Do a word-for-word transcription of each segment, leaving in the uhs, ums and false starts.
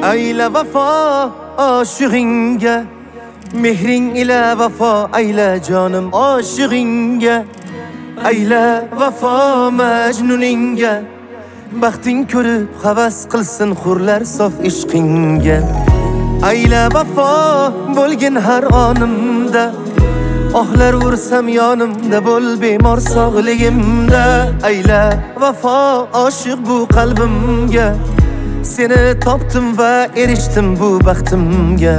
ayla vafo oshig'ingga, mehring ila vafo ayla jonim oshig'ingga, ayla vafo majnuningga, baxting ko'rib havas qilsin hurlar sof ishqingga. Ayla vafo bo'lgin har onimda, ohlar ursam yonimda bo'l bemor sog'ligimda. Ayla vafo oshiq bu qalbimga, seni topdim va erishdim bu baxtimga.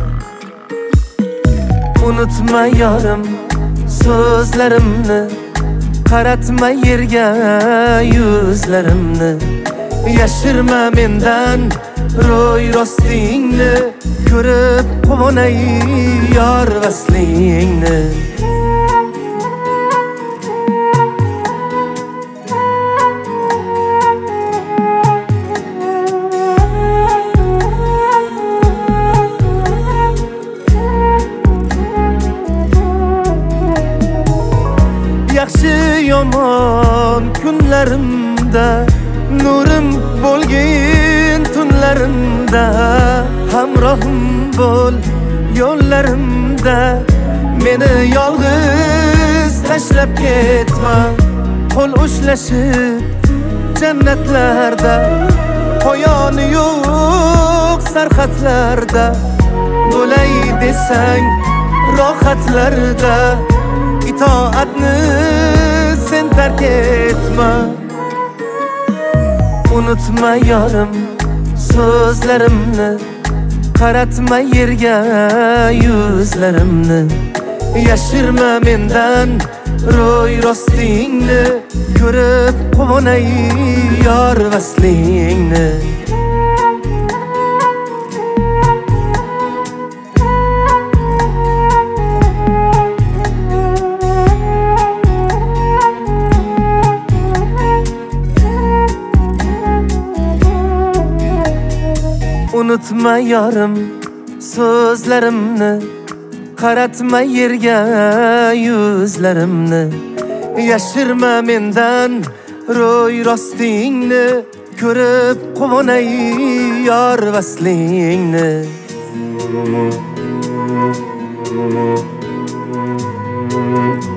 Unutma yorim so'zlarimni, qaratma yerga yuzlarimni. Yashirma mendan ro'y rostingni, ko'rib quvonay yor vaslingni. Yaxshi yomon kunlarimda, nurim bo'lgin tunlarimda, hamrohim bo'l yo'llarimda. Meni yolg'iz tashlab ketma, qo'l ushlashib jannatlarda, poyoni yo'q sarxatlarda. Bo'lay desang rohatlarda, itoatni sen tark etma. Unutma yorim so'zlarimni, qaratma yerga yuzlarimni. Yashirma mendan ro'y rostingni, ko'rib quvonay yor vaslingni. Unutma yorim so'zlarimni, qaratma yerga yuzlarimni. Yashirma mendan ro'y rostingni, ko'rib quvonay yor vaslingni.